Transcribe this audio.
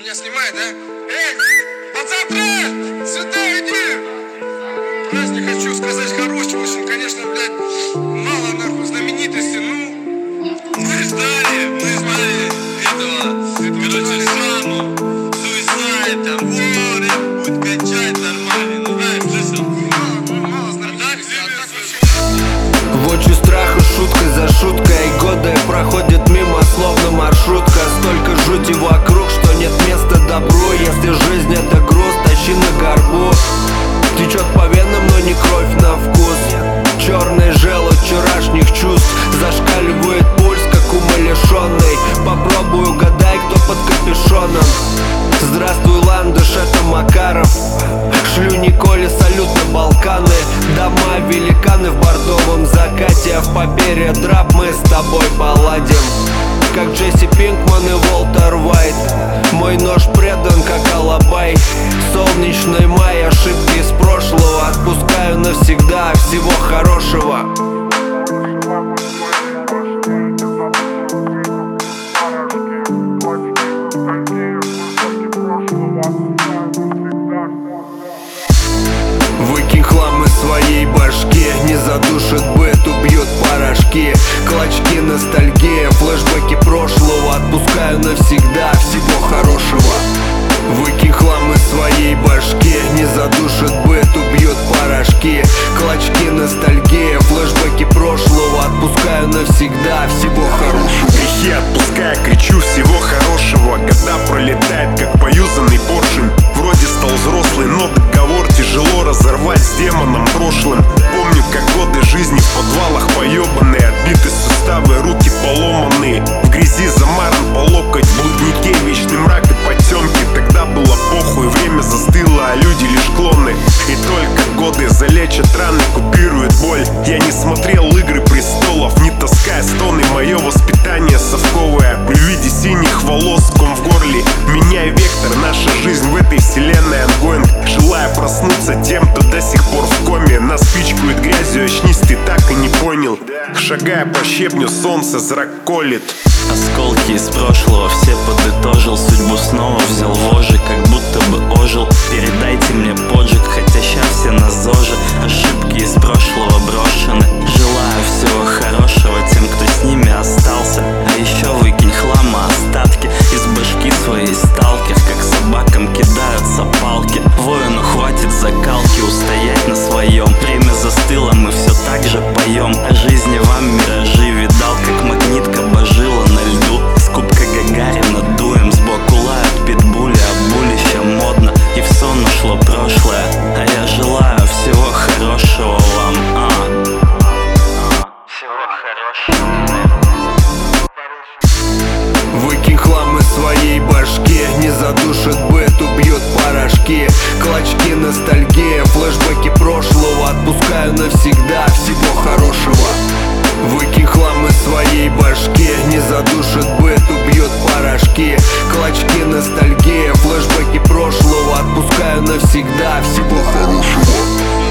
Меня снимает, да? Эй, пацан, сюда иди! Праздник хочу сказать хороший, в общем, конечно, блядь, мало нахуй знаменитости, ну, мы ждали, мы смотрели этого, короче, Саму, Суисайд, там, вот, будет качать нормально, ну, знаешь, слышал? Мало знаменитости, а так вообще... В очи страха шуткой за шуткой, годы проходят мимо, словно маршрутка. Столько жути вокруг, что нет места добру. Если жизнь это груз, тащи на горбу. Течет по венам, но не кровь на вкус. Черный желудь вчерашних чувств. Зашкаливает пульс, как умалишенный. Попробуй угадай, кто под капюшоном. Здравствуй, ландыш, это Макаров. Шлю Николе салют на Балканы. Дома великаны в бордовом закате. В папере драп мы с тобой поладим, как Джесси Пинкман и Уолтер Уайт. Мой нож предан, как алабай. Солнечный май, ошибки из прошлого. Отпускаю навсегда, всего хорошего. Выкинь хлам из своей башки, не задушит быт, убьют порошки. Клочки ностальгии, флешбеки прошлого. Отпускаю навсегда, всего хорошего. Выкинь хлам из своей башки, не задушит быт, убьют порошки. Клочки ностальгии, флешбеки прошлого. Отпускаю навсегда, всего хорошего. Грехи отпуская, кричу всего хорошего. Года пролетает, как поюзанный поршень. Вроде стал взрослый, но договор тяжело разорвать с демоном прошлым. Помню, как годы жизни в подвалах поебанные, отбиты суставы, руки поломанные. В грязи замаран по локоть, в блуднике вечный мрак и потемки. Тогда было похуй, время застыло, а люди лишь клоны. И только годы залечат раны, купируют боль. Я не смотрел «Игры престолов», не таская стоны. Мое воспитание совковое, при виде синих волос, ком в горле. Меняй вектор, наша жизнь в этой вселенной ангоинг. Желая проснуться тем, кто до сих пор в коме. Нас пичкают грязью, очнись, ты так и не понял. Шагая по щебню, солнце зрак колет. Осколки из прошлого все подытожил. Судьбу снова взял вожжи, как будто бы ожил. Передайте мне поджиг, хотя ща все на ЗОЖе. Ошибки из прошлого брошены. Желаю всего хорошего тем, кто с ними остался. А еще выкинь хлама остатки из башки своей сталкер. Как собакам кидаются палки. Воину хватит закалки устоять на своем. Время застыло, мы все так же поем. О жизни вам миражи видал, как магнитка божила на льду. С кубка Гагарина дуем, сбоку лают питбули. А булища модно, и в сон ушло прошлое. А я желаю всего хорошего вам. Всего хорошего. Выкинь хлам из своей башки, не задушит быт, убьют порошки. Клочки ностальгии, флешбеки прошлого. Отпускаю навсегда, всего хорошего. Выкинь хлам из своей башки, не задушит быт, убьют порошки. Клочки ностальгии, флешбеки прошлого. Отпускаю навсегда, всего хорошего.